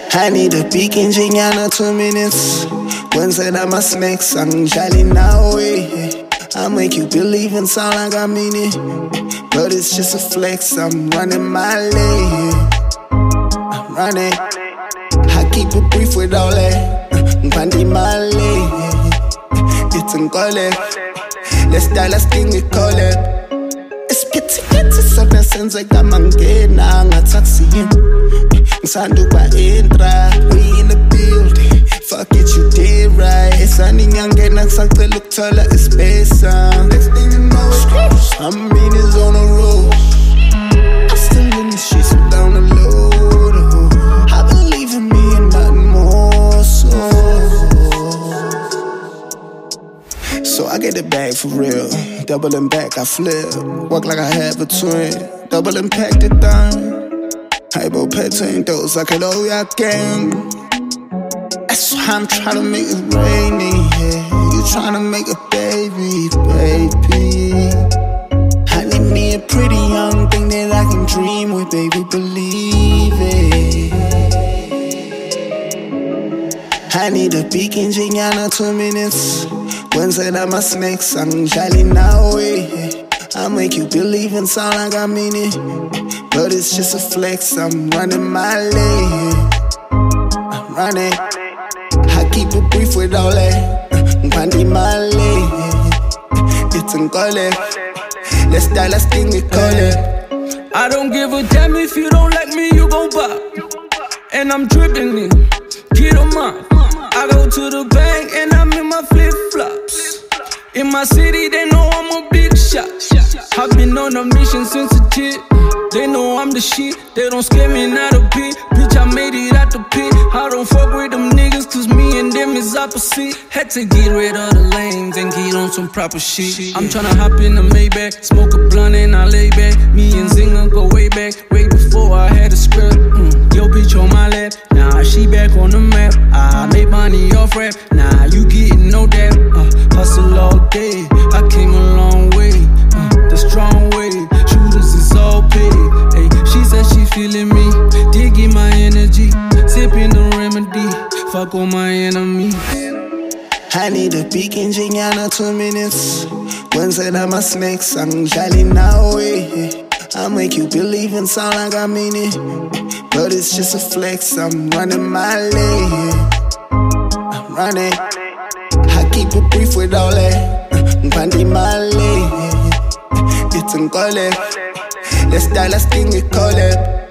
I need a peek in Jinyana 2 minutes. When said I'm a snake, sang jolly now way. I make you believe and sound like I mean it, but it's just a flex. I'm running my lane. I'm running. I keep it brief with all that. Pandi my lane. It's in college. Let's die, let's thing we call it. It's pity, so that sense like I'm ngena ngathi ngisandu ba entra. We in the building, fuck it, you did right. Esani ngiyangena ngisacela ukuthola ispace. Next thing you know, I'm mean is on the road. I'm still in the streets down the low. I believe in me and nothing more. So I get it back for real. Doubling back, I flip. Walk like I have a twin. Double impact it down. Hypo petting those like an old gang. That's why I'm trying to make it rainy. Yeah. You trying to make a baby. I need me a pretty young thing that I can dream with, baby, believe it. I need a peek in Jinyana 2 minutes. When said I'm a snake, sang jolly now way. I make you believe and sound like I mean it, but it's just a flex. I'm running my lane. I'm running. I keep it brief with all that. Pandi my lane. It's in college. Let's die, let's thing we call it. I don't give a damn if you don't like me, you gon' pop. And I'm dripping in, get 'em up. I go to the bank and I'm in my flip-flops. In my city, they know I'm a big shot. I've been on a mission since a kid. They know I'm the shit. They don't scare me not a bit. Bitch, I made it out the pit. I don't fuck with them niggas, cause me and them is opposite. Had to get rid of the lanes and get on some proper shit. I'm tryna hop in the Maybach, smoke a blunt and I lay back. Me and Zinga go way back, way before I had a script. Yo, bitch on my lap, nah, she back on the map. I made money off rap, nah, you getting no dap. Hustle all day, I came a long way, the strong way. Shooters is all paid. Hey, she said she feeling me, digging my energy, sipping the remedy, fuck all my enemies. I need a peek in Jinyana 2 minutes. When said I'm a snake, sang jolly now way. I make you believe and sound like I mean it, but it's just a flex. I'm running my lane. I'm running. I keep it brief with all that. Pandi my lane. It's in college. Let's die, let's thing we call it.